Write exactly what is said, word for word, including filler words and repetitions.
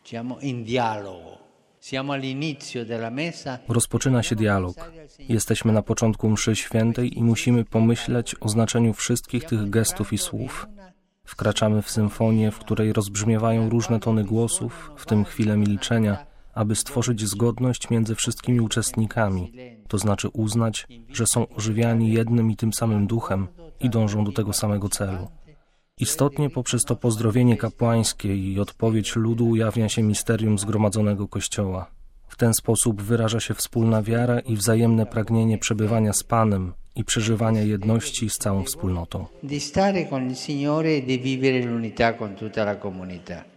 Rozpoczyna się dialog. Jesteśmy na początku mszy świętej i musimy pomyśleć o znaczeniu wszystkich tych gestów i słów. Wkraczamy w symfonię, w której rozbrzmiewają różne tony głosów, w tym chwile milczenia, aby stworzyć zgodność między wszystkimi uczestnikami, to znaczy uznać, że są ożywiani jednym i tym samym duchem i dążą do tego samego celu. Istotnie poprzez to pozdrowienie kapłańskie i odpowiedź ludu ujawnia się misterium zgromadzonego Kościoła. W ten sposób wyraża się wspólna wiara i wzajemne pragnienie przebywania z Panem i przeżywania jedności z całą wspólnotą. Di stare con il Signore e di vivere l'unità con tutta la comunità.